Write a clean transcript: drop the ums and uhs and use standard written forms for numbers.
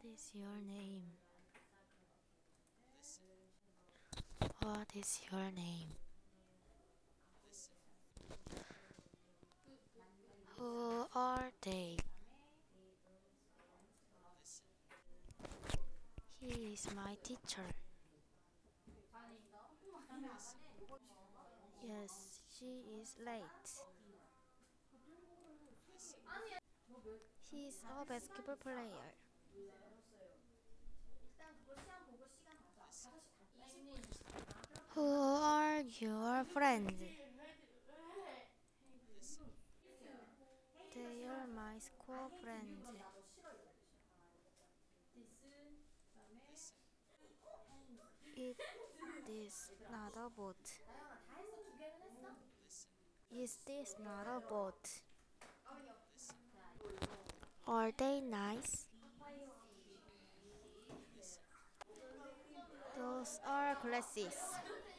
is your name? What is your name? Who are they? He is my teacher. Yes, she is late. He is a basketball player. Who are your friends? They are my school friends. It is not a boat. Is this not a boat? Are they nice? Those are glasses.